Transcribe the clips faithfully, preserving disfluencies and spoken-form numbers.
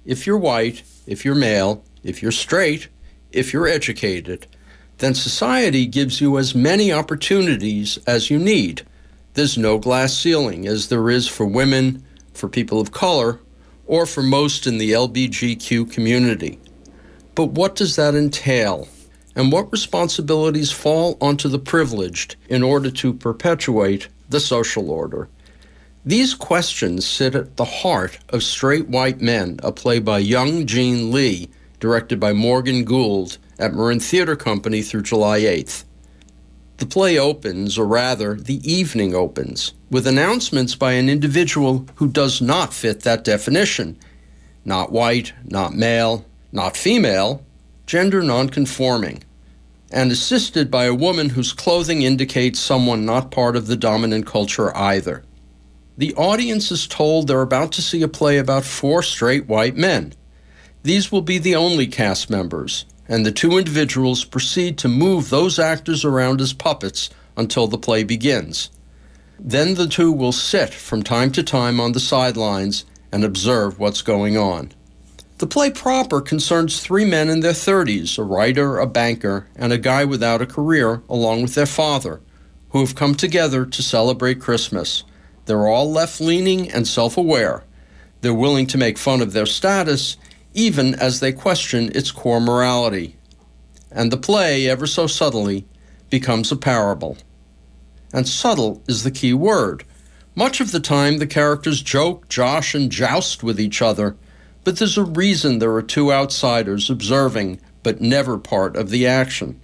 if you're white, if you're male, if you're straight, if you're educated, then society gives you as many opportunities as you need. There's no glass ceiling, as there is for women, for people of color, or for most in the L G B T Q community. But what does that entail? And what responsibilities fall onto the privileged in order to perpetuate the social order? These questions sit at the heart of Straight White Men, a play by Young Jean Lee, directed by Morgan Gould at Marin Theater Company through July eighth. The play opens, or rather, the evening opens, with announcements by an individual who does not fit that definition. Not white, not male, not female, gender nonconforming, and assisted by a woman whose clothing indicates someone not part of the dominant culture either. The audience is told they're about to see a play about four straight white men. These will be the only cast members, and the two individuals proceed to move those actors around as puppets until the play begins. Then the two will sit from time to time on the sidelines and observe what's going on. The play proper concerns three men in their thirties, a writer, a banker, and a guy without a career, along with their father, who have come together to celebrate Christmas. They're all left-leaning and self-aware. They're willing to make fun of their status, even as they question its core morality. And the play, ever so subtly, becomes a parable. And subtle is the key word. Much of the time, the characters joke, josh, and joust with each other, but there's a reason there are two outsiders observing, but never part of the action.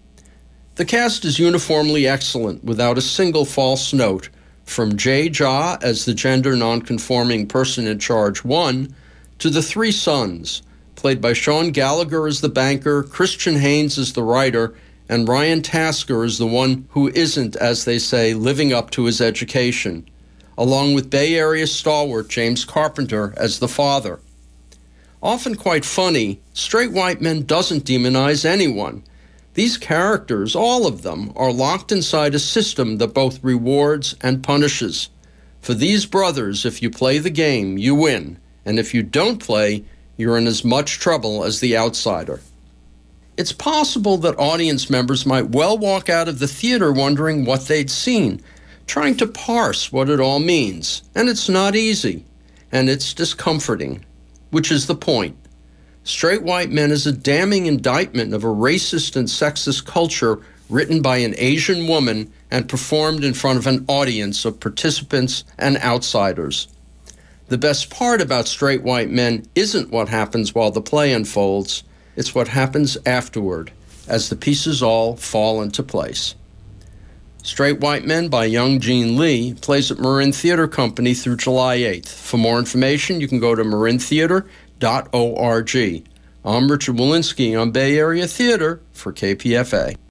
The cast is uniformly excellent, without a single false note, from Jay Jha as the gender nonconforming person in charge one, to the three sons, played by Sean Gallagher as the banker, Christian Haynes as the writer, and Ryan Tasker as the one who isn't, as they say, living up to his education, along with Bay Area stalwart James Carpenter as the father. Often quite funny, Straight White Men doesn't demonize anyone. These characters, all of them, are locked inside a system that both rewards and punishes. For these brothers, if you play the game, you win, and if you don't play, you're in as much trouble as the outsider. It's possible that audience members might well walk out of the theater wondering what they'd seen, trying to parse what it all means, and it's not easy, and it's discomforting, which is the point. Straight White Men is a damning indictment of a racist and sexist culture written by an Asian woman and performed in front of an audience of participants and outsiders. The best part about Straight White Men isn't what happens while the play unfolds, it's what happens afterward, as the pieces all fall into place. Straight White Men by Young Jean Lee plays at Marin Theater Company through July eighth. For more information, you can go to marin theater dot org. I'm Richard Walensky on Bay Area Theater for K P F A.